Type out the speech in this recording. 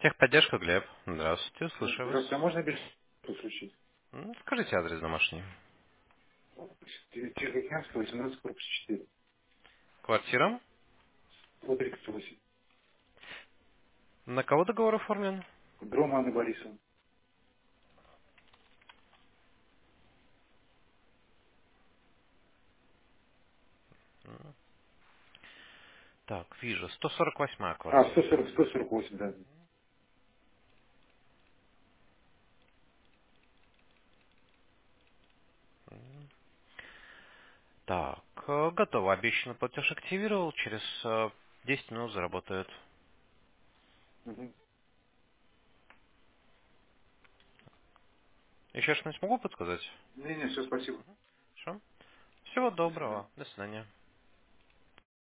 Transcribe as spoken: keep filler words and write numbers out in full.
Техподдержка, Глеб. Здравствуйте, слушаю вас. Здравствуйте, а можно без подключить? М, Скажите адрес домашний. Тихоокеанская, восемнадцать, корпус четыре. Квартира? Вот тридцать восемь. На кого договор оформлен? Гром Анны Борисовны. М, Так, вижу. сто сорок восьмая А, сто квартира. сорок, сто сорок восемь, да. М, Так, э, готово. Обещанный платеж активировал. Через э, десять минут заработает. Угу. Еще что-нибудь могу подсказать? Не-не, все, спасибо. Хорошо. Всего До свидания. доброго. До свидания.